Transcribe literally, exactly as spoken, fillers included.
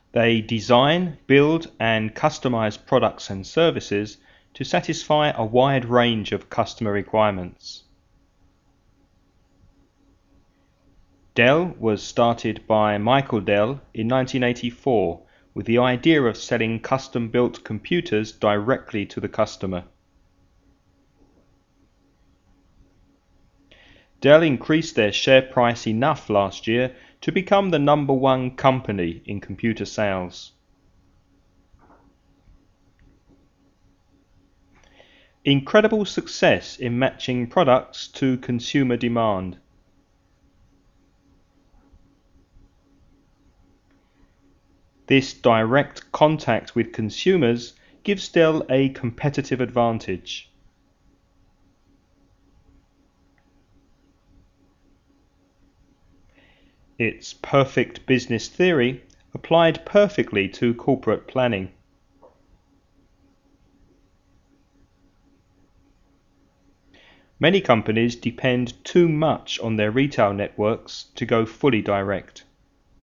They design, build and customize products and services to satisfy a wide range of customer requirements. Dell was started by Michael Dell in nineteen eighty-four with the idea of selling custom-built computers directly to the customer. Dell increased their share price enough last year to become the number one company in computer sales. Incredible success in matching products to consumer demand. This direct contact with consumers gives Dell a competitive advantage. Its perfect business theory applied perfectly to corporate planning. Many companies depend too much on their retail networks to go fully direct.